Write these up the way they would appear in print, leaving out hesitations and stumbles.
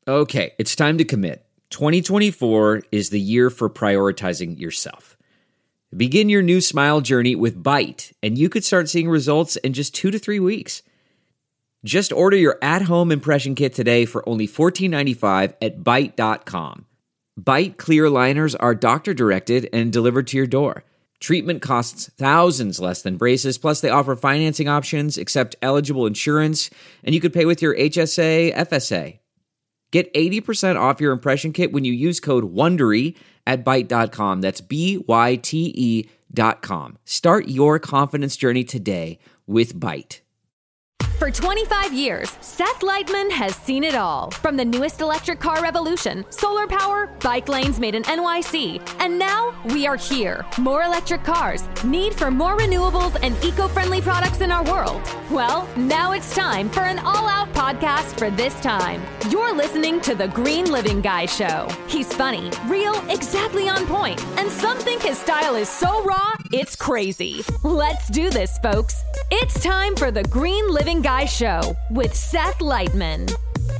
Okay, it's time to commit. 2024 is the year for prioritizing yourself. Begin your new smile journey with Byte, and you could start seeing results in just 2 to 3 weeks. Just order your at-home impression kit today for only $14.95 at Byte.com. Byte clear liners are doctor-directed and delivered to your door. Treatment costs thousands less than braces, plus they offer financing options, accept eligible insurance, and you could pay with your HSA, FSA. Get 80% off your impression kit when you use code WONDERY at Byte.com. That's BYTE.com. Start your confidence journey today with Byte. For 25 years, Seth Leitman has seen it all. From the newest electric car revolution, solar power, bike lanes made in NYC. And now we are here. More electric cars, need for more renewables and eco-friendly products in our world. Well, now it's time for an all-out podcast for this time. You're listening to The Green Living Guy Show. He's funny, real, exactly on point, and some think his style is so raw, it's crazy. Let's do this, folks. It's time for The Green Living Guy Show with Seth Leitman.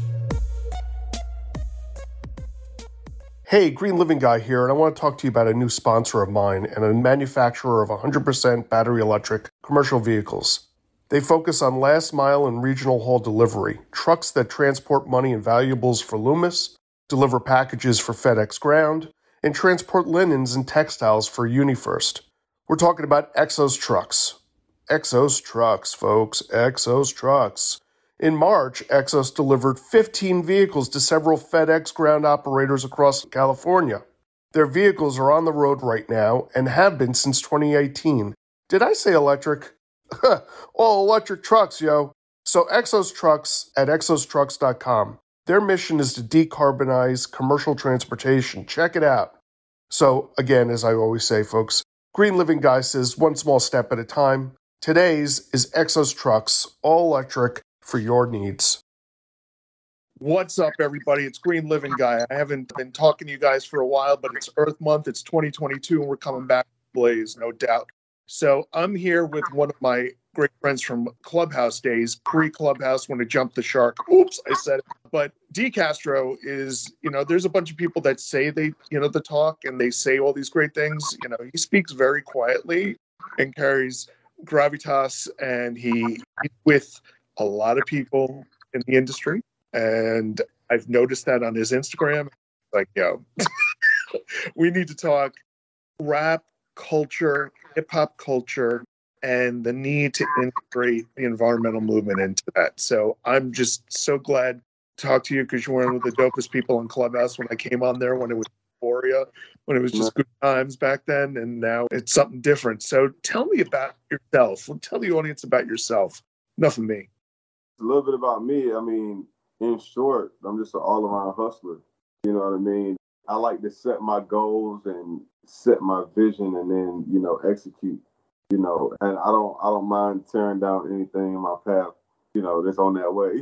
Hey, Green Living Guy here, and I want to talk to you about a new sponsor of mine and a manufacturer of 100% battery electric commercial vehicles. They focus on last mile and regional haul delivery, trucks that transport money and valuables for Loomis, deliver packages for FedEx Ground, and transport linens and textiles for UniFirst. We're talking about Exos Trucks. Exos Trucks, folks. Exos Trucks. In March, Exos delivered 15 vehicles to several FedEx Ground operators across California. Their vehicles are on the road right now and have been since 2018. Did I say electric? All electric trucks, yo. So Exos Trucks at exostrucks.com. Their mission is to decarbonize commercial transportation. Check it out. So again, as I always say, folks, Green Living Guy says one small step at a time. Today's is Exos Trucks, all electric for your needs. What's up, everybody? It's Green Living Guy. I haven't been talking to you guys for a while, but it's Earth Month. It's 2022, and we're coming back to Blaze, no doubt. So I'm here with one of my great friends from Clubhouse days, pre-Clubhouse when I jumped the shark. Oops, I said it. But D. Castro is, there's a bunch of people that say they, the talk, and they say all these great things. He speaks very quietly and carries gravitas, and he's with a lot of people in the industry, and I've noticed that on his Instagram. Like, yo, we need to talk rap culture, hip-hop culture, and the need to integrate the environmental movement into that. So I'm just so glad to talk to you, because you're one of the dopest people on Clubhouse when I came on there, when it was Euphoria, when it was just good times back then, and now it's something different. So tell me about yourself. Tell the audience about yourself. Enough of me. A little bit about me. I mean, in short, I'm just an all-around hustler. You know what I mean? I like to set my goals and set my vision and then, execute, and I don't mind tearing down anything in my path, that's on that way,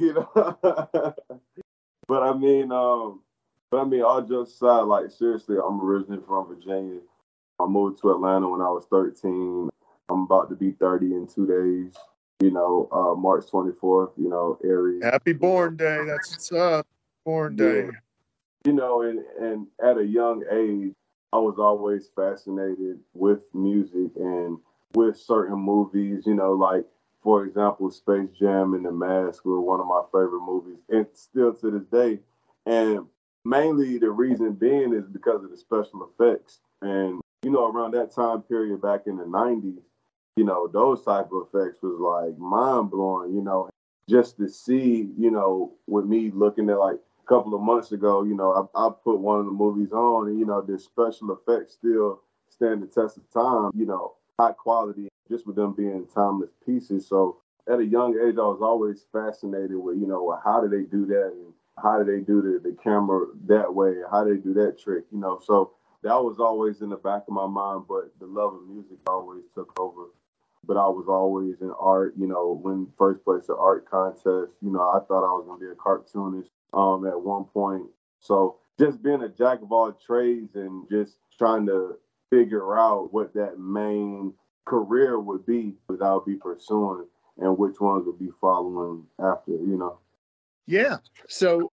But I mean, all jokes aside, like, seriously, I'm originally from Virginia. I moved to Atlanta when I was 13. I'm about to be 30 in 2 days. March 24th, Aries. Happy Born Day. That's what's up. Born Day. And at a young age, I was always fascinated with music and with certain movies, like, for example, Space Jam and The Mask were one of my favorite movies, and still to this day. And mainly the reason being is because of the special effects. And, around that time period back in the 90s, those type of effects was like mind blowing, just to see, with me looking at like a couple of months ago, I put one of the movies on and, the special effects still stand the test of time, high quality, just with them being timeless pieces. So at a young age, I was always fascinated with, how do they do that? And how do they do the camera that way? How do they do that trick? So that was always in the back of my mind, but the love of music always took over. But I was always in art, when first place at art contest, I thought I was going to be a cartoonist at one point. So just being a jack of all trades and just trying to figure out what that main career would be that I would be pursuing and which ones would be following after, Yeah. So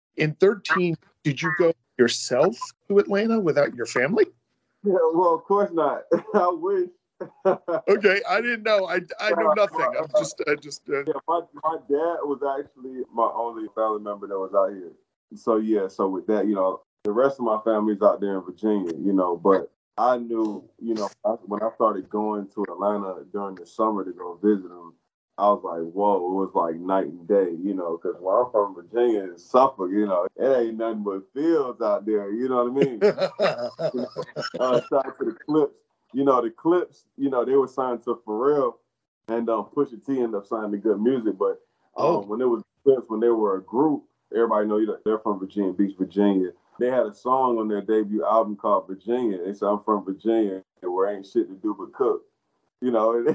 in 13, did you go yourself to Atlanta without your family? Yeah, well, of course not. I wish. Okay, I didn't know. I know nothing. Yeah, my dad was actually my only family member that was out here. So yeah, so with that, the rest of my family's out there in Virginia, but I knew, when I started going to Atlanta during the summer to go visit them, I was like, whoa, it was like night and day, because where I'm from, Virginia and Suffolk, it ain't nothing but fields out there, you know what I mean? Shout out to the Clips. The Clips, they were signed to Pharrell, and Pusha T ended up signing to Good Music. But when it was Clips, when they were a group, everybody know they're from Virginia Beach, Virginia. They had a song on their debut album called Virginia. They said, I'm from Virginia, where ain't shit to do but cook. You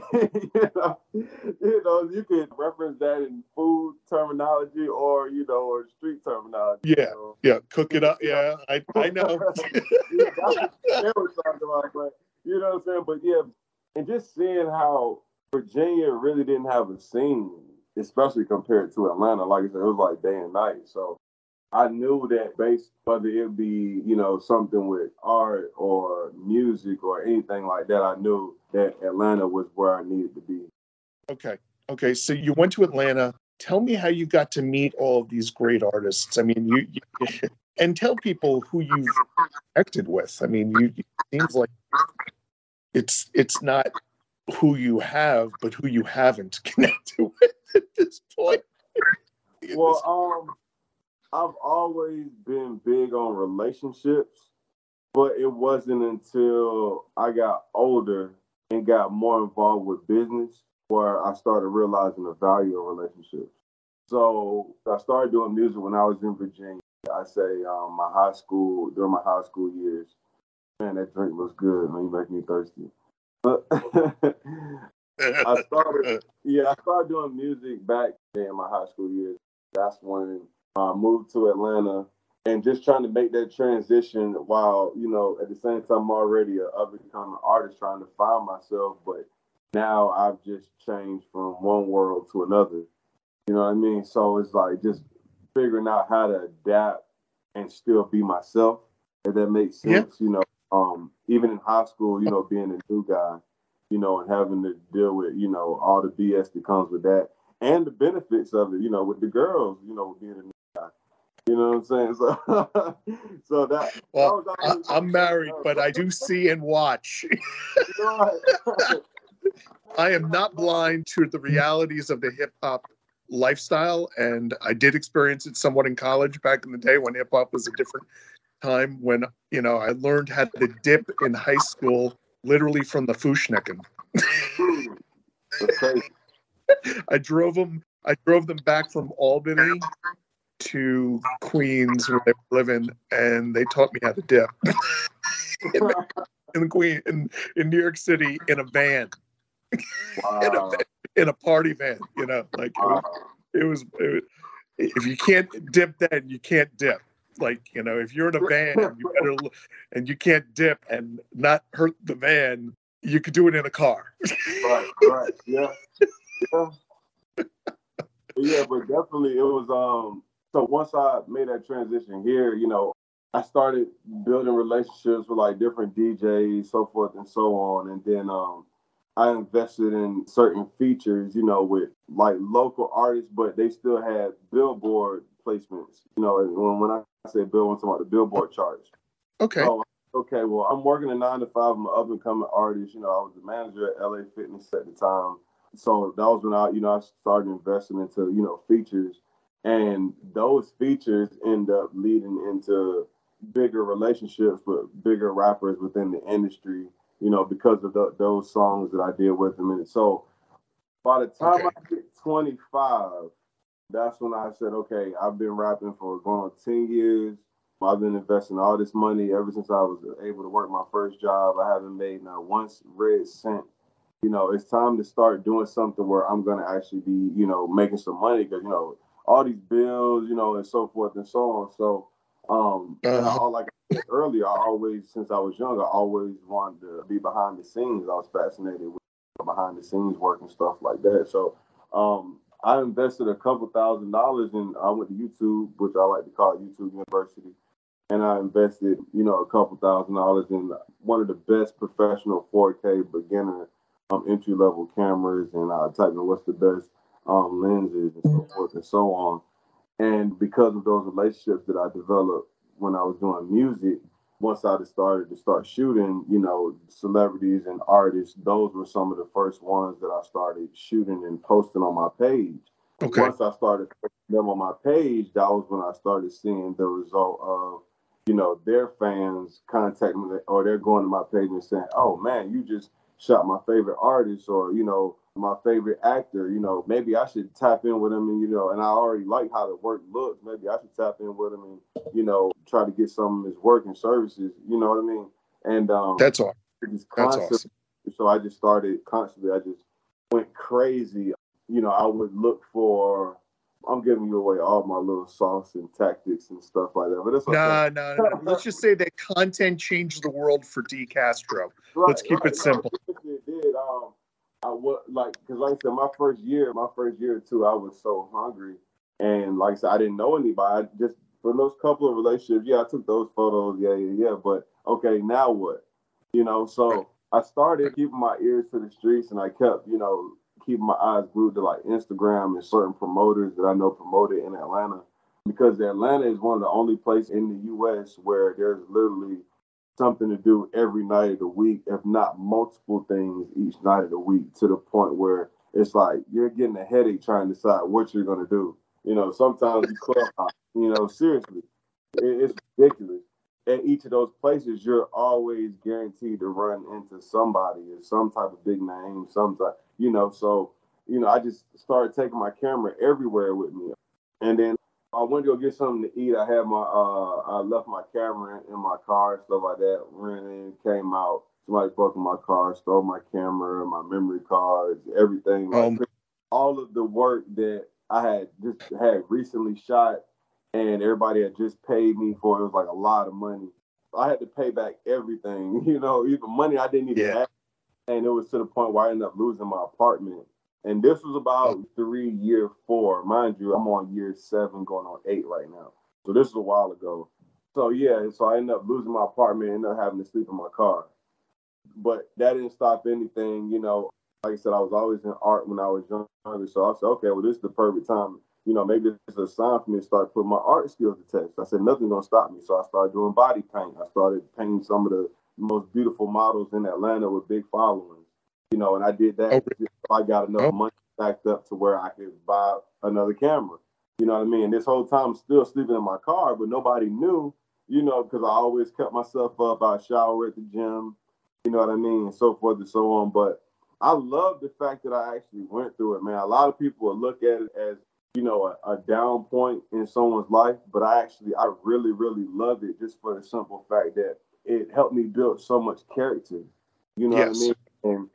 could reference that in food terminology or street terminology. Yeah, cook it up. Yeah, I know. That's what they were talking about, but you know what I'm saying? But yeah, and just seeing how Virginia really didn't have a scene, especially compared to Atlanta. Like I said, it was like day and night. So I knew that based, whether it be, something with art or music or anything like that, I knew that Atlanta was where I needed to be. Okay. So you went to Atlanta. Tell me how you got to meet all of these great artists. I mean, you and tell people who you've connected with. I mean, it seems like it's not who you have, but who you haven't connected with at this point. Well, I've always been big on relationships, but it wasn't until I got older and got more involved with business where I started realizing the value of relationships. So I started doing music when I was in Virginia. I say during my high school years. Man, that drink was good. Man, you make me thirsty. I started doing music back in my high school years. That's when I moved to Atlanta and just trying to make that transition while, at the same time I'm already an up-and-coming artist trying to find myself. But now I've just changed from one world to another. You know what I mean? So it's like just figuring out how to adapt and still be myself, if that makes sense. Yeah. Even in high school, being a new guy, and having to deal with, all the BS that comes with that and the benefits of it, with the girls, being a new guy. You know what I'm saying? So that. Well, I'm married, but I do see and watch. I am not blind to the realities of the hip hop lifestyle, and I did experience it somewhat in college back in the day when hip hop was a different time. When I learned how to dip in high school, literally from the Fushnicken. I drove them back from Albany to Queens where they were living, and they taught me how to dip in New York City in a van. Wow. in a party van, it was if you can't dip then you can't dip. Like, if you're in a van, you better and you can't dip and not hurt the van, you could do it in a car. Right. Yeah. Yeah, but definitely it was so once I made that transition here, I started building relationships with like different DJs, so forth and so on. And then I invested in certain features, with like local artists, but they still had Billboard placements. When I say Bill, I'm talking about the Billboard charts. Okay. So, well, I'm working a 9 to 5. I'm an up and coming artist. I was the manager at LA Fitness at the time. So that was when I started investing into, features. And those features end up leading into bigger relationships with bigger rappers within the industry, because of those songs that I did with them. And so by the time I hit 25, that's when I said, okay, I've been rapping for going on 10 years. I've been investing all this money ever since I was able to work my first job. I haven't made not one red cent. It's time to start doing something where I'm going to actually be, making some money because, all these bills, and so forth and so on. So, and like I said earlier, since I was young, I always wanted to be behind the scenes. I was fascinated with behind the scenes work and stuff like that. So, I invested a couple $1,000s in. I went to YouTube, which I like to call YouTube University, and I invested, a couple $1,000s in one of the best professional 4K beginner entry level cameras, and I typed in what's the best lenses and so forth and so on. And because of those relationships that I developed when I was doing music, once I started to shooting, celebrities and artists, those were some of the first ones that I started shooting and posting on my page. Okay. Once I started posting them on my page, that was when I started seeing the result of, their fans contact me, or they're going to my page and saying, "Oh man, you just shot my favorite artist," or, my favorite actor, maybe I should tap in with him, and, and I already like how the work looks. Maybe I should tap in with him and, try to get some of his work and services, you know what I mean? And that's awesome. That's awesome. So I just started constantly, I just went crazy. I would look for, I'm giving you away all my little sauce and tactics and stuff like that. But it's okay. No. Let's just say that content changed the world for D. Castro. Let's keep it simple. It did. I was because like I said, my first year or two, I was so hungry, and like I said, I didn't know anybody. I just for those couple of relationships, I took those photos, yeah. But okay, now what? So I started keeping my ears to the streets, and I kept, keeping my eyes glued to like Instagram and certain promoters that I know promoted in Atlanta, because Atlanta is one of the only places in the U.S. where there's literally something to do every night of the week, if not multiple things each night of the week, to the point where it's like you're getting a headache trying to decide what you're going to do. Sometimes you club, seriously, it's ridiculous. At each of those places, you're always guaranteed to run into somebody or some type of big name, so, I just started taking my camera everywhere with me. And then I went to go get something to eat. I had I left my camera in my car and stuff like that. Ran in, came out. Somebody broke in my car, stole my camera, my memory cards, everything. All of the work that I had recently shot and everybody had just paid me for. It was like a lot of money. I had to pay back everything, even money I didn't even have. And it was to the point where I ended up losing my apartment. And this was about year 4. Mind you, I'm on year 7 going on 8 right now. So this was a while ago. So so I ended up losing my apartment and ended up having to sleep in my car. But that didn't stop anything, Like I said, I was always in art when I was younger. So I said, okay, well, this is the perfect time. Maybe this is a sign for me to start putting my art skills to test. I said, nothing's going to stop me. So I started doing body paint. I started painting some of the most beautiful models in Atlanta with big followings. And I did that. I got enough money backed up to where I could buy another camera. You know what I mean? This whole time I'm still sleeping in my car, but nobody knew, because I always kept myself up. I shower at the gym, you know what I mean? And so forth and so on. But I love the fact that I actually went through it, man. A lot of people will look at it as, a down point in someone's life, but I really, really loved it just for the simple fact that it helped me build so much character. You know what I mean? And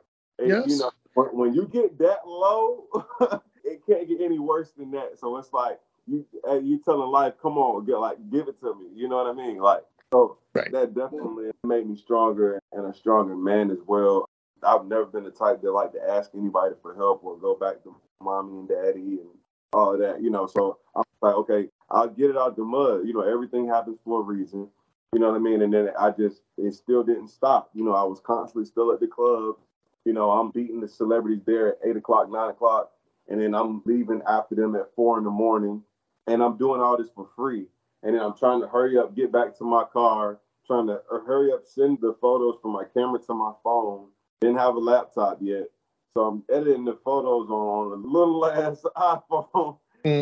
when you get that low, it can't get any worse than that. So it's like you telling life, come on, give it to me. You know what I mean? That definitely made me stronger and a stronger man as well. I've never been the type that like to ask anybody for help or go back to mommy and daddy and all of that. So I'm like, okay, I'll get it out the mud. Everything happens for a reason. You know what I mean? And then it still didn't stop. I was constantly still at the club. I'm beating the celebrities there at 8 o'clock, 9 o'clock, and then I'm leaving after them at 4 a.m. And I'm doing all this for free. And then I'm trying to hurry up, get back to my car, trying to hurry up, send the photos from my camera to my phone. Didn't have a laptop yet. So I'm editing the photos on a little ass iPhone.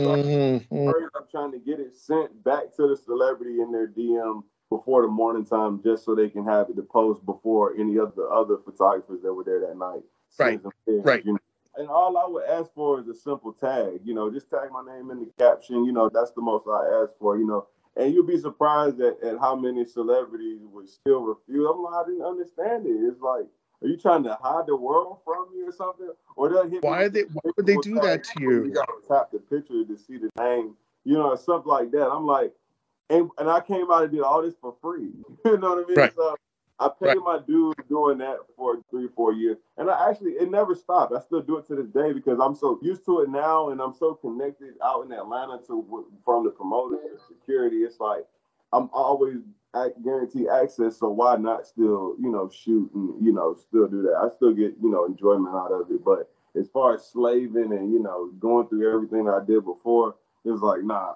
I'm trying to get it sent back to the celebrity in their DM before the morning time, just so they can have it to post before any of the other photographers that were there that night. Right. And all I would ask for is a simple tag. Just tag my name in the caption. That's the most I ask for. And you'll be surprised at how many celebrities would still refuse. I'm like, I didn't understand it. It's like, are you trying to hide the world from me or something? Or why would they do that to you? You got to tap the picture to see the name, something like that. I'm like, and I came out and did all this for free. You know what I mean? Right. So I paid my dues doing that for 3-4 years. And it never stopped. I still do it to this day because I'm so used to it now, and I'm so connected out in Atlanta from the promoters to security. It's like I'm always guaranteed access, so why not still, shoot and, still do that? I still get, enjoyment out of it. But as far as slaving and, going through everything I did before, it's like, nah.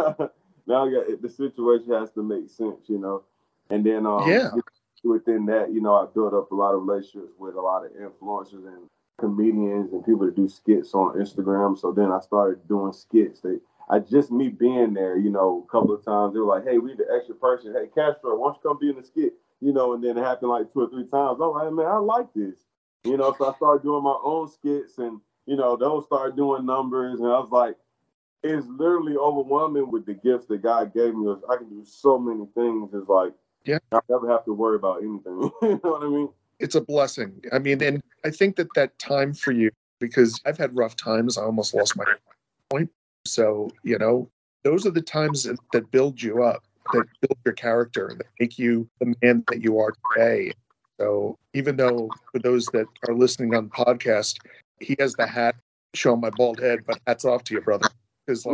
Now the situation has to make sense, And then within that, I built up a lot of relationships with a lot of influencers and comedians and people that do skits on Instagram. So then I started doing skits. Me being there, a couple of times, they were like, hey, we need an extra person. Hey, Castro, why don't you come be in the skit? And then it happened like 2 or 3 times. I'm like, man, I like this. So I started doing my own skits and, those started doing numbers. And I was like, it's literally overwhelming with the gifts that God gave me. I can do so many things. It's like, I never have to worry about anything. You know what I mean? It's a blessing. I mean, and I think that time for you, because I've had rough times. I almost lost my point. So, those are the times that build you up, that build your character, that make you the man that you are today. So even though for those that are listening on the podcast, he has the hat showing my bald head, but hats off to you, brother. Because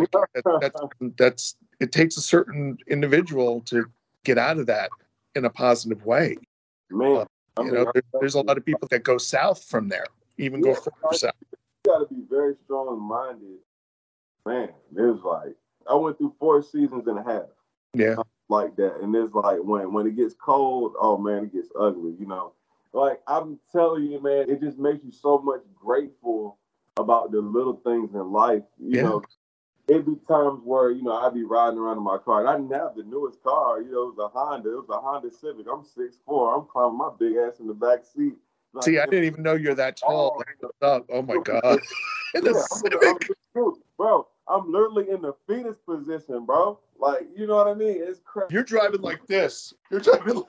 that's it takes a certain individual to get out of that in a positive way. Man, there's a lot of people that go south from there, even go further south. You got to be very strong-minded. Man, it was like I went through 4 seasons and a half. Yeah, like that, and it's like when it gets cold, oh man, it gets ugly. Like I'm telling you, man, it just makes you so much grateful about the little things in life. It'd be times where, I'd be riding around in my car, and I didn't have the newest car. It was a Honda. It was a Honda Civic. I'm 6'4". I'm climbing my big ass in the back seat. Like, see, I didn't even know you're that tall. Oh my God. Bro, I'm literally in the fetus position, bro. Like, you know what I mean? It's crazy. You're driving like this. Man.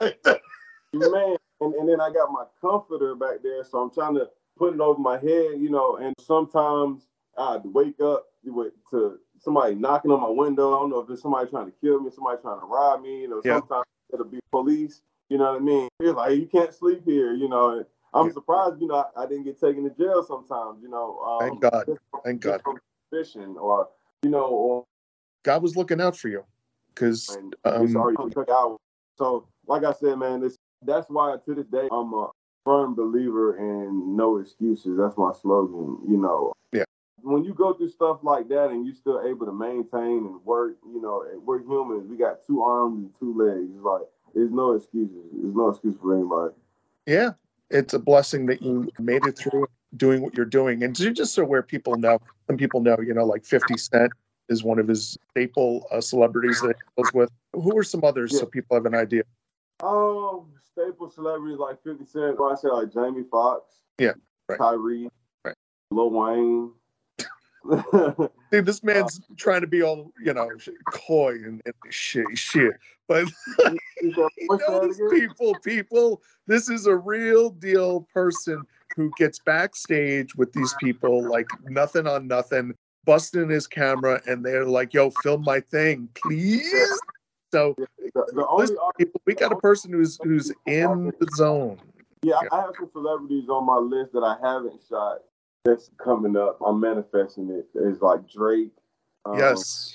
And then I got my comforter back there, so I'm trying to put it over my head, and sometimes I'd wake up to somebody knocking on my window. I don't know if it's somebody trying to kill me, somebody trying to rob me, sometimes it'll be police, you know what I mean? It's like, you can't sleep here, and I'm surprised, I didn't get taken to jail sometimes, Thank God. Thank God. Fishing or God was looking out for you, because it's already took out. So, like I said, man, that's why to this day I'm a firm believer in no excuses. That's my slogan. Yeah. When you go through stuff like that and you're still able to maintain and work, we're humans. We got 2 arms and 2 legs. It's like there's no excuses. There's no excuse for anybody. Yeah, it's a blessing that you made it through doing what you're doing. And just so where people know, some people know, like 50 Cent is one of his staple celebrities that he deals with. Who are some others so people have an idea? Staple celebrities like 50 Cent. I say like Jamie Foxx. Yeah, right. Tyree. Right. Lil Wayne. See, this man's trying to be all, coy and shit. But these people, this is a real deal person who gets backstage with these people like nothing on nothing, busting his camera, and they're like, yo, film my thing, please. So we got a person who's in the zone. Yeah, I have some celebrities on my list that I haven't shot that's coming up. I'm manifesting it. It's like Drake. Yes.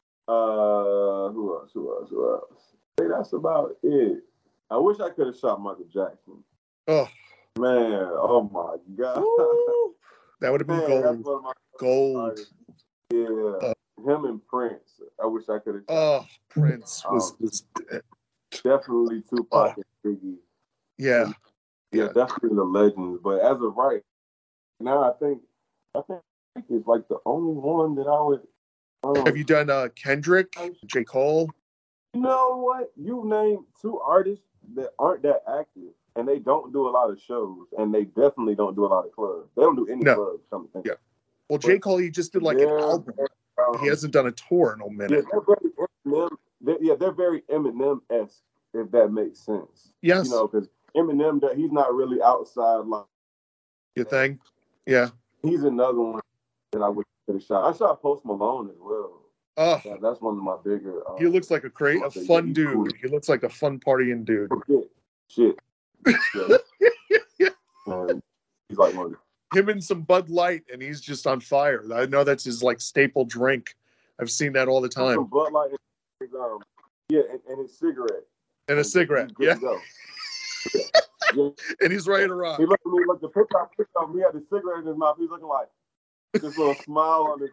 Who else? Hey, that's about it. I wish I could have shot Michael Jackson. Oh. Man, oh my God. Ooh, that would have been gold. Yeah. Him and Prince. I wish I could have. Oh, Prince was definitely Tupac and Biggie. Yeah, definitely the legends. But as of right now, I think it's like the only one that I would. Have you done Kendrick, J. Cole? You know what? You named 2 artists that aren't that active, and they don't do a lot of shows, and they definitely don't do a lot of clubs. They don't do any clubs. Yeah. Well, J. Cole, he just did like an album. He hasn't done a tour in a minute. They're very Eminem-esque, if that makes sense. Yes. Because Eminem, he's not really outside like. You think? Yeah. He's another one that I would have shot. I shot Post Malone as well. Oh, that's one of my bigger. He looks like a fun dude. He looks like a fun partying dude. Shit. Yeah. And he's like one of the Him and some Bud Light, and he's just on fire. I know that's his like staple drink. I've seen that all the time. Bud Light, and his cigarette. And a cigarette, He's good to go. Yeah. And he's ready to rock. He looked at me like the picture of him. He had the cigarette in his mouth. He's looking like this little smile on his.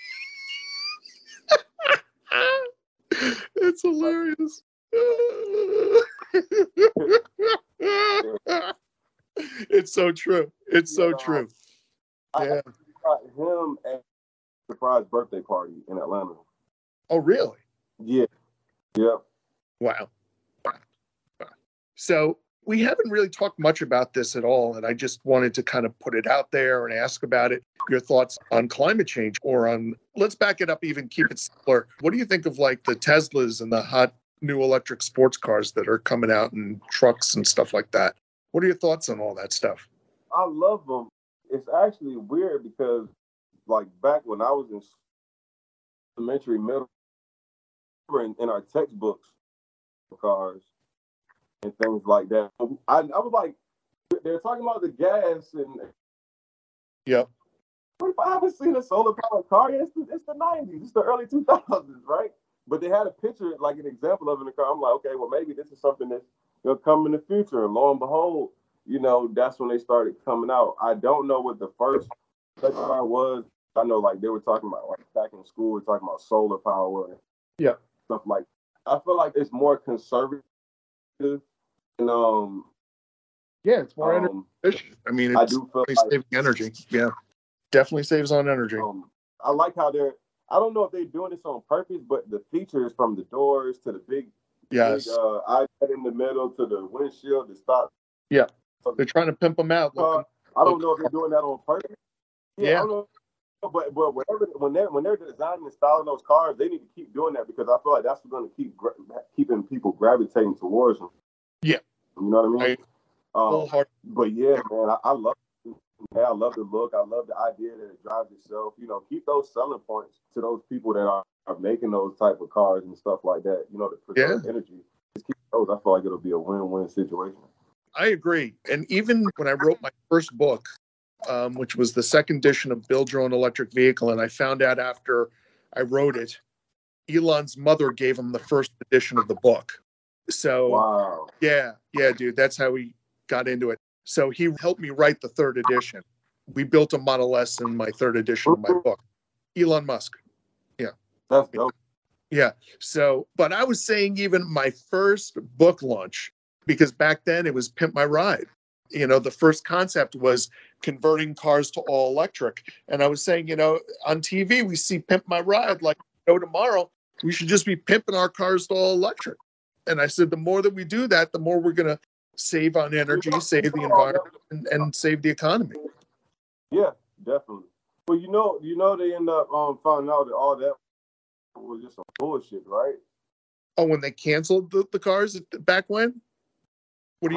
It's hilarious. It's so true. It's so true. Yeah. I got him at a surprise birthday party in Atlanta. Oh, really? Yeah. Yep. Wow. So we haven't really talked much about this at all, and I just wanted to kind of put it out there and ask about it. Your thoughts on climate change, or on, let's back it up, even keep it simpler. What do you think of like the Teslas and the hot new electric sports cars that are coming out, and trucks and stuff like that? What are your thoughts on all that stuff? I love them. It's actually weird because, like, back when I was in elementary, middle, in our textbooks, cars and things like that, I was like, they're talking about the gas, and Yep. I haven't seen a solar powered car yet. It's the 90s. It's the early 2000s, right? But they had a picture, like an example of it in the car. I'm like, okay, well, maybe this is something that's going to come in the future. And lo and behold, that's when they started coming out. I don't know what the first car was. I know, like, they were talking about, like, back in school, we're talking about solar power and stuff like that. I feel like it's more conservative. And, yeah, it's more energy efficient. I mean, it's saving energy. Yeah, definitely saves on energy. I like how I don't know if they're doing this on purpose, but the features from the doors to the big iPad in the middle to the windshield, the stop. Yeah, they're trying to pimp them out. I don't know if they're doing that on purpose. Yeah. I don't know. But when they're designing and styling those cars, they need to keep doing that, because I feel like that's going to keep keeping people gravitating towards them. Yeah, you know what I mean. But yeah, man, I love it. I love the look. I love the idea that it drives itself. Keep those selling points to those people that are making those type of cars and stuff like that. To preserve energy. Just keep those. I feel like it'll be a win-win situation. I agree. And even when I wrote my first book, which was the second edition of Build Your Own Electric Vehicle, and I found out after I wrote it, Elon's mother gave him the first edition of the book. So, wow. Yeah, dude, that's how he got into it. So he helped me write the third edition. We built a Model S in my third edition of my book. Elon Musk. Yeah. That's dope. Yeah. So, but I was saying even my first book launch, because back then it was Pimp My Ride. The first concept was converting cars to all electric. And I was saying, on TV, we see Pimp My Ride, like, tomorrow, we should just be pimping our cars to all electric. And I said, the more that we do that, the more we're going to save on energy, save the environment, and save the economy. Yeah, definitely. Well, they end up finding out that all that was just some bullshit, right? Oh, when they canceled the cars back when? What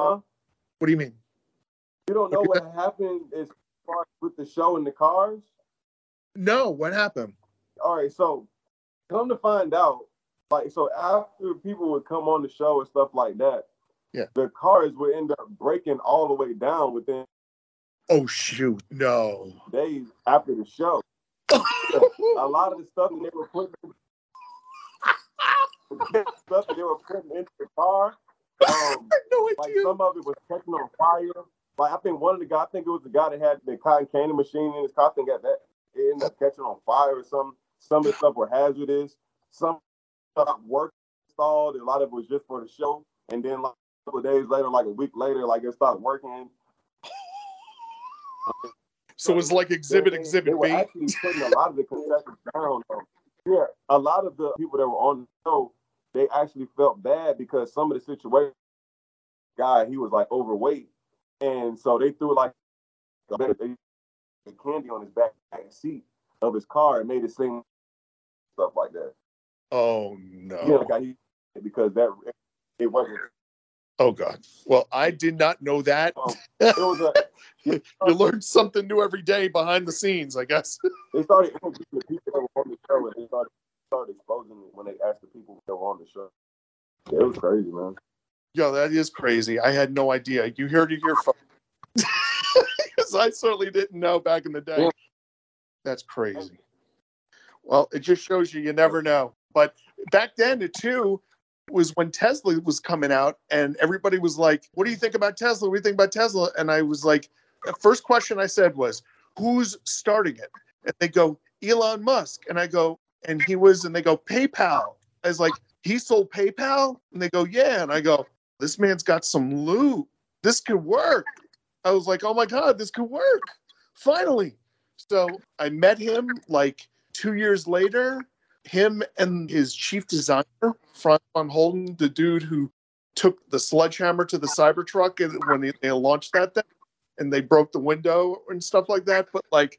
do you mean? You don't know what happened as far as with the show and the cars? No, what happened? All right, so come to find out, so after people would come on the show and stuff like that, the cars would end up breaking all the way down within. Oh shoot! No. Days after the show, a lot of the stuff that they were putting into the car. No like some of it was catching on fire. Like I think one of the guys, it was the guy that had the cotton candy machine in his car. I think that it ended up catching on fire or something. Some of the stuff were hazardous. Some stuff worked installed. A lot of it was just for the show. And then like a couple of days later, like a week later, like it stopped working. So it was like exhibit they were B. actually putting a lot of the concessions down. Yeah, a lot of the people that were on the show, they actually felt bad because some of the situation, he was like overweight, and so they threw like candy on his back seat of his car and made it sing stuff like that. Oh no! Because that it wasn't. Oh God! Well, I did not know that. It was you learn something new every day behind the scenes, I guess. They started interviewing the people that were on the show, and they started exposing it when they asked the people that were on the show. Yeah, it was crazy, man. Yo, that is crazy. I had no idea. You heard it here first. Because I certainly didn't know back in the day. That's crazy. Well, it just shows you never know. But back then, too, was when Tesla was coming out, and everybody was like, what do you think about Tesla? What do you think about Tesla? And I was like, the first question I said was, who's starting it? And they go, Elon Musk. And I go, and they go, PayPal. I was like, he sold PayPal? And they go, yeah. And I go, this man's got some loot. This could work. I was like, oh my God, this could work. Finally. So I met him like 2 years later, him and his chief designer, Franz von Holden, the dude who took the sledgehammer to the Cybertruck when they launched that thing, and they broke the window and stuff like that. But like,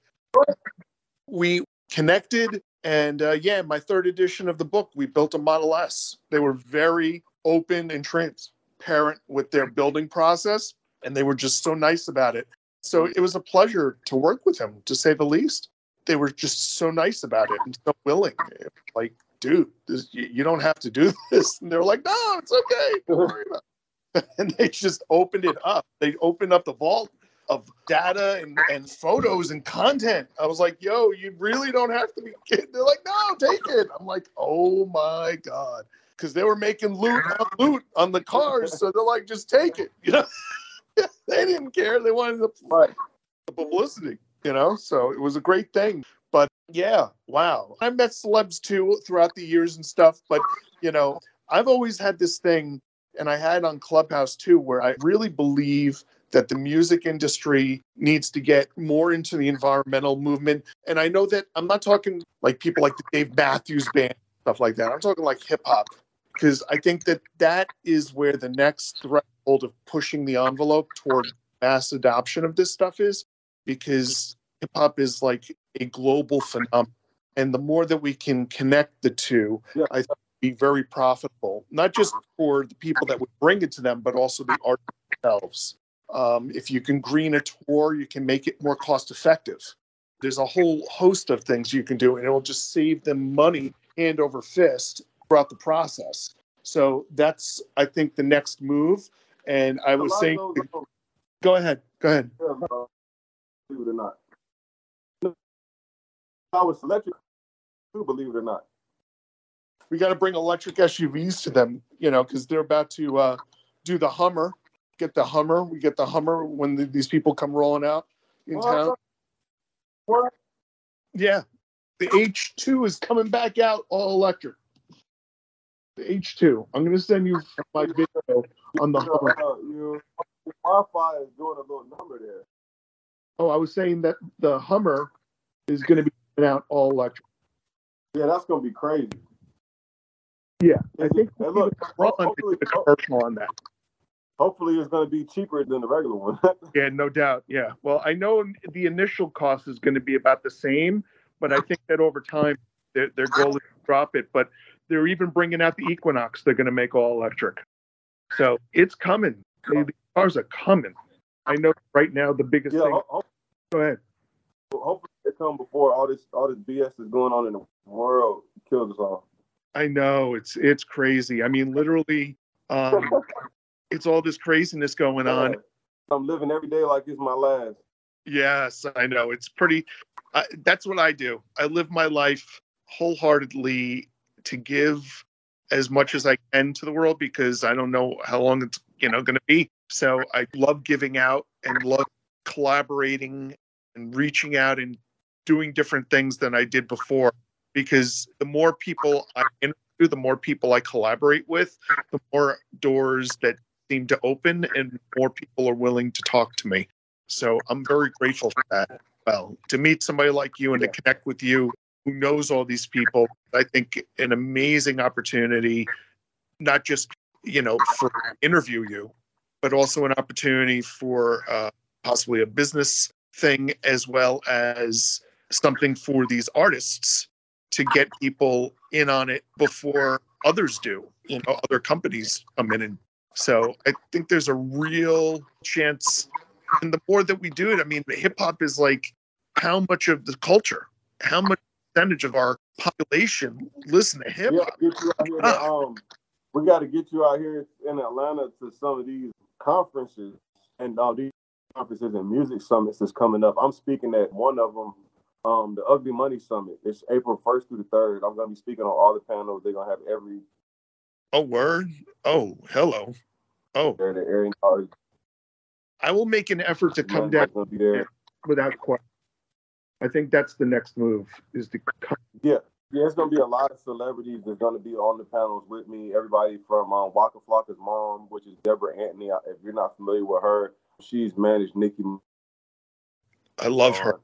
we connected, and my third edition of the book, we built a Model S. They were very open and transparent with their building process, and they were just so nice about it. So it was a pleasure to work with them, to say the least. They were just so nice about it and so willing. Like, dude, you don't have to do this. And they're like, no, it's okay. Don't worry about it. And they just opened it up. They opened up the vault of data and photos and content. I was like, yo, you really don't have to be kidding. They're like, no, take it. I'm like, oh my God. Because they were making loot on the cars. So they're like, just take it. You know, they didn't care. They wanted the publicity. You know, so it was a great thing. But yeah, wow. I met celebs too throughout the years and stuff. But, you know, I've always had this thing, and I had on Clubhouse too, where I really believe that the music industry needs to get more into the environmental movement. And I know that I'm not talking like people like the Dave Matthews Band, stuff like that. I'm talking like hip hop, because I think that is where the next threshold of pushing the envelope toward mass adoption of this stuff is. Because hip hop is like a global phenomenon. And the more that we can connect the two, I think it'll be very profitable, not just for the people that would bring it to them, but also the artists themselves. If you can green a tour, you can make it more cost effective. There's a whole host of things you can do, and it will just save them money hand over fist throughout the process. So that's, I think, the next move. And I was saying, go ahead. Believe it or not. I was electric too, believe it or not. We got to bring electric SUVs to them, you know, because they're about to do the Hummer. Get the Hummer. We get the Hummer when these people come rolling out in town. What? Yeah. The H2 is coming back out all electric. The H2. I'm going to send you my video on the Hummer. Your Wi-Fi is doing a little number there. Oh, I was saying that the Hummer is going to be coming out all electric. Yeah, that's going to be crazy. Yeah, I think hey, look, hopefully, a commercial on that. Hopefully it's going to be cheaper than the regular one. Yeah, no doubt. Yeah. Well, I know the initial cost is going to be about the same, but I think that over time their goal is to drop it. But they're even bringing out the Equinox. They're going to make all electric. So it's coming. The cars are coming. I know right now the biggest thing. Go ahead. Hopefully they come before all this BS is going on in the world kills us all. I know it's crazy. I mean, literally, it's all this craziness going on. I'm living every day like it's my last. Yes, I know. It's pretty. That's what I do. I live my life wholeheartedly to give as much as I can to the world, because I don't know how long it's going to be. So I love giving out and love collaborating and reaching out and doing different things than I did before, because the more people I interview, the more people I collaborate with, the more doors that seem to open and more people are willing to talk to me. So I'm very grateful for that. Well, to meet somebody like you and to connect with you who knows all these people, I think an amazing opportunity, not just, for interview you, but also an opportunity for possibly a business thing, as well as something for these artists to get people in on it before others do, other companies come in. And so I think there's a real chance. And the more that we do it, I mean, hip hop is like how much of the culture, how much percentage of our population listen to hip hop. Yeah, we got to get you out here in Atlanta to some of these conferences and these conferences and music summits that's coming up. I'm speaking at one of them, the Ugly Money Summit. It's April 1st through the 3rd. I'm going to be speaking on all the panels. They're going to have every. Oh, word. Oh, hello. Oh, the area cards. I will make an effort to come down without question. I think that's the next move is to come. Yeah, it's going to be a lot of celebrities that's going to be on the panels with me. Everybody from Waka Flocka's mom, which is Deborah Anthony. If you're not familiar with her, she's managed Nicki. I love her.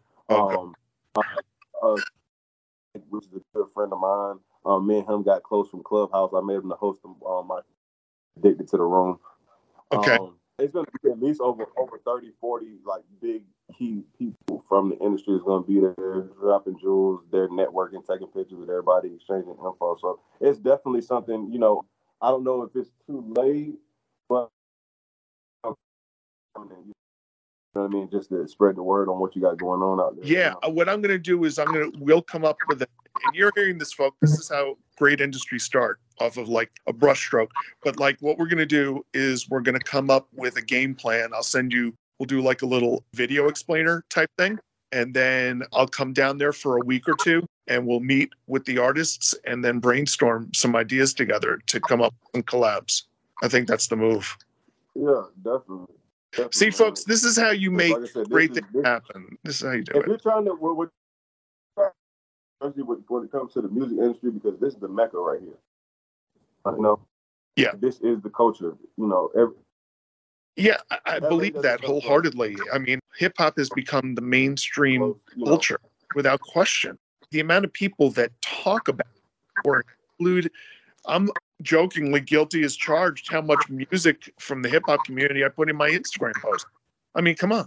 Which is a good friend of mine. Me and him got close from Clubhouse. I made him the host of my Addicted to the Room. Okay. It's going to be at least over 30, 40 like big key people from the industry is going to be there, dropping jewels, they're networking, taking pictures with everybody, exchanging info. So it's definitely something, I don't know if it's too late, but you know what I mean, just to spread the word on what you got going on out there. Yeah, what I'm going to do is we'll come up with and you're hearing this, folks, this is how great industries start, off of like a brushstroke. But like what we're going to do is we're going to come up with a game plan. We'll do like a little video explainer type thing. And then I'll come down there for a week or two and we'll meet with the artists and then brainstorm some ideas together to come up with some collabs. I think that's the move. Yeah, definitely. See, folks, this is how you make great things happen. This is how you do it. If you're trying to, especially when it comes to the music industry, because this is the mecca right here. Yeah. This is the culture. Yeah, I believe that wholeheartedly. I mean, hip hop has become the mainstream culture without question. The amount of people that talk about or include, I'm jokingly guilty as charged how much music from the hip hop community I put in my Instagram post. I mean, come on.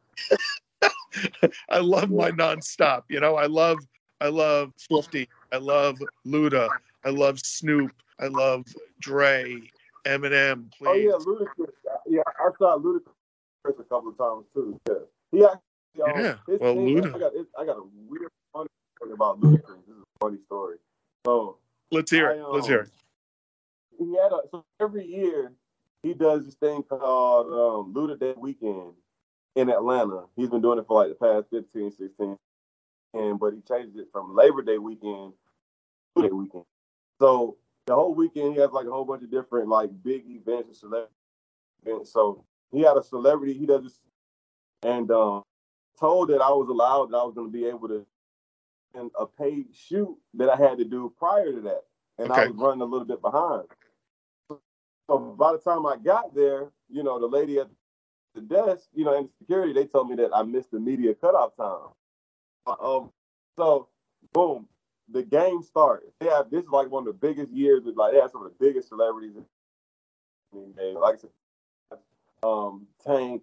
I love my nonstop. I love 50. I love Luda. I love Snoop. I love Dre. Eminem, please. Oh yeah, Ludacris. Yeah, I saw Ludacris a couple of times too. Yeah, Luda. I got a weird funny story about Ludacris. This is a funny story. So let's hear it. Let's hear it. So every year he does this thing called Luda Day Weekend in Atlanta. He's been doing it for like the past 15, 16. But he changed it from Labor Day weekend to Day weekend. So the whole weekend he has like a whole bunch of different like big events and celebrity events. So he had a celebrity, he does this, and told that I was allowed, that I was going to be able to in a paid shoot that I had to do prior to that. And I was running a little bit behind. So by the time I got there, the lady at the desk, and security, they told me that I missed the media cutoff time. So boom, the game started. This is like one of the biggest years. Like they have some of the biggest celebrities in the game. Like I said, Tank,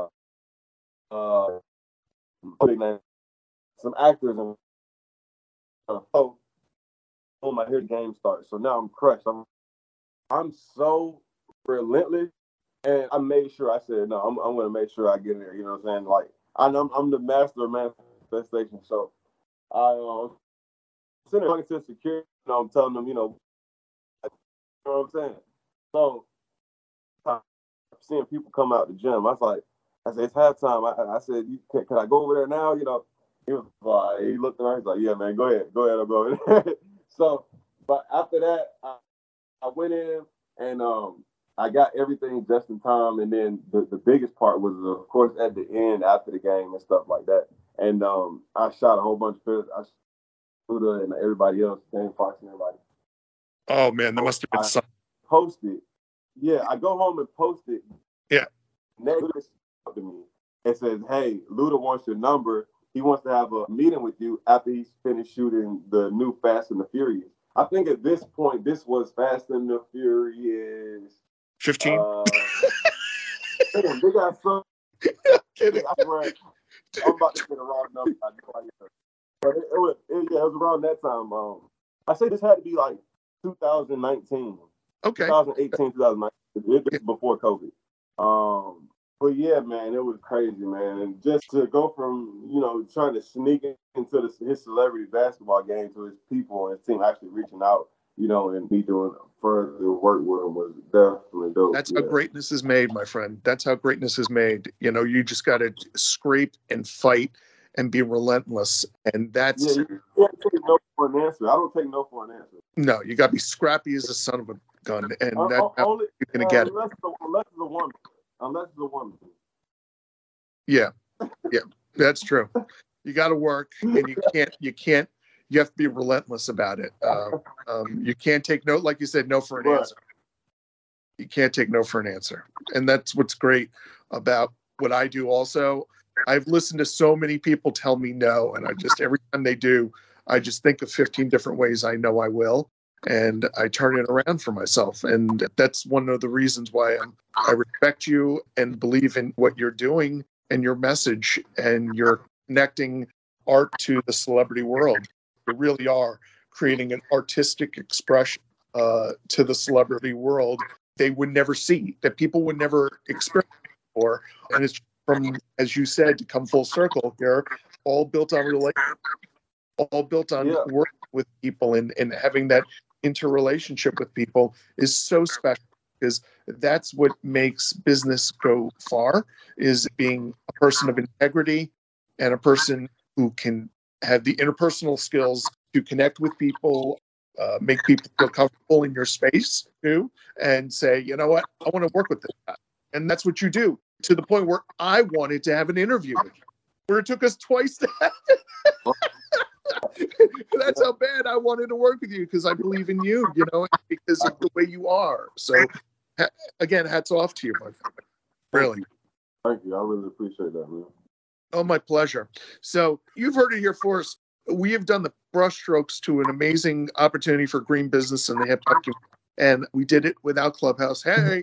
big name, some actors, and so boom, I hear the game start. So now I'm crushed. I'm so relentless, and I made sure. I said no. I'm going to make sure I get in there. You know what I'm saying? Like I'm the master of manifestation. So I sitting there talking to security. I'm telling them, you know what I'm saying. So I'm seeing people come out the gym. I said it's halftime. I said, can I go over there now? He was like, he looked around. He's like, yeah, man, go ahead, I'll go ahead. So, but after that, I went in and I got everything just in time. And then the biggest part was, of course, at the end after the game and stuff like that. And I shot a whole bunch of pictures. I shot and everybody else, Game Fox and everybody. Oh man, that must have been something. Posted. Yeah, I go home and post it. Yeah. Next to me, it says, "Hey, Luda wants your number. He wants to have a meeting with you after he's finished shooting the new Fast and the Furious." I think at this point, this was Fast and the Furious 15. They got some. I'm about to get a wrong number. But it was around that time. I say this had to be like 2019. Okay. 2018, 2019. It was before COVID. But yeah, man, it was crazy, man. And just to go from, trying to sneak into his celebrity basketball game to his people and his team actually reaching out, and me doing further work with them was definitely dope. That's how greatness is made, my friend. That's how greatness is made. You just got to scrape and fight and be relentless. And that's... Yeah, you can't take no for an answer. I don't take no for an answer. No, you got to be scrappy as a son of a gun. And that's how you're going to get it. Unless it's a woman. Yeah, that's true. You got to work, and you have to be relentless about it. You can't take no, like you said, no for an answer. You can't take no for an answer. And that's what's great about what I do also. I've listened to so many people tell me no, and every time they do, I just think of 15 different ways I know I will, and I turn it around for myself. And that's one of the reasons why I respect you and believe in what you're doing and your message, and you're connecting art to the celebrity world. You really are creating an artistic expression to the celebrity world they would never see, that people would never experience before. And it's from, as you said, to come full circle here, all built on relationship, all built on working with people and having that interrelationship with people is so special, because that's what makes business go far, is being a person of integrity and a person who can have the interpersonal skills to connect with people, make people feel comfortable in your space too, and say, you know what, I want to work with this guy. And that's what you do, to the point where I wanted to have an interview with you, where it took us twice to have it. That's how bad I wanted to work with you, because I believe in you, because of the way you are. So again, hats off to you, my friend. Really. Thank you. I really appreciate that, man. Oh, my pleasure. So you've heard it here first. We have done the brushstrokes to an amazing opportunity for green business in the hip hop community. And we did it without Clubhouse. Hey.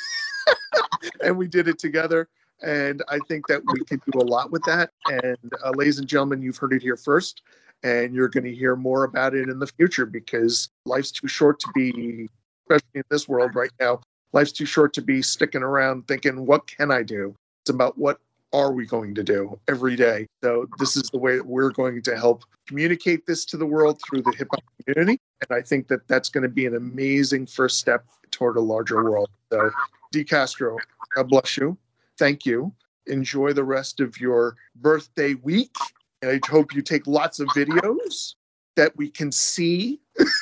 And we did it together. And I think that we can do a lot with that. And ladies and gentlemen, you've heard it here first. And you're going to hear more about it in the future, because life's too short to be, especially in this world right now, life's too short to be sticking around thinking, what can I do? It's about what are we going to do every day. So this is the way that we're going to help communicate this to the world through the hip hop community. And I think that that's going to be an amazing first step toward a larger world. So D. Castro, God bless you. Thank you. Enjoy the rest of your birthday week. And I hope you take lots of videos that we can see.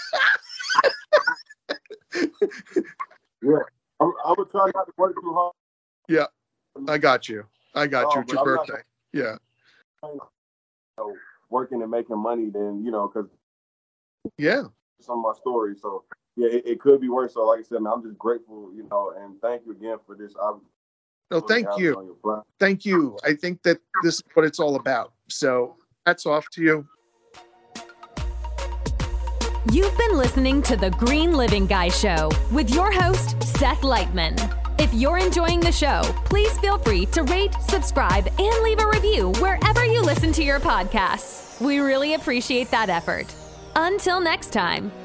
Yeah, I would try not to work too hard. Yeah, I got you. It's your birthday. Yeah. Working and making money, then, because some of my stories. So, yeah, it could be worse. So, like I said, man, I'm just grateful, and thank you again for this. No, thank you. Thank you. I think that this is what it's all about. So hats off to you. You've been listening to The Green Living Guy Show with your host, Seth Lightman. If you're enjoying the show, please feel free to rate, subscribe, and leave a review wherever you listen to your podcasts. We really appreciate that effort. Until next time.